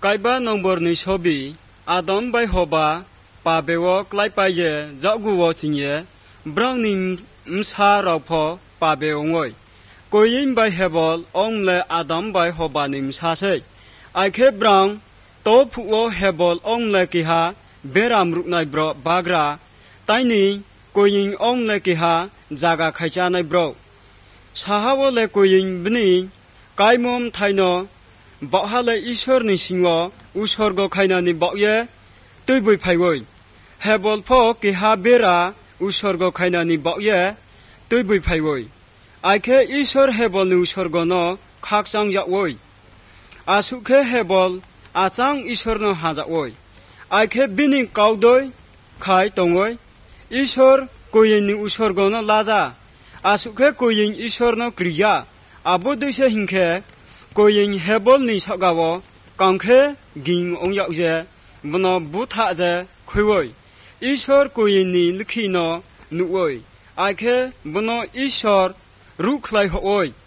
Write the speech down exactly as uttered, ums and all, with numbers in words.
Kaiba nombor ni sobi Adam bai hoba pa bewo klai pai je zagu wo chinye brang ni msa raupho pa bewo ngoi koyin bai hebol ong le Adam bai hoba ni msa se ai khe brang to phu wo hebol ong le ki ha beram ruknai bro bagra taini koyin ong le ki ha jaga khaicha nai bro sahawo le koyin bni kaimom thaino Bauhale Ishor ni singwo usorgo khaina ni bauye tuibui phaiwoi hebol pho ki ha bera usorgo khaina ni bauye tuibui phaiwoi aike Ishor hebol ni usorgo no khakchang jawoi asukhe hebol achang Ishor no hajawoi aike bini kaudoi khai tongoi Ishor koyin ni usorgo no laja asukhe koyin Ishor no kriya abo duise hingkhe koyin hebol ni sagawo kangkhe ging ong yak je bono butha je khoi Ishor koyin ni likhi no nuoi aike bono Ishor rukhlai hoi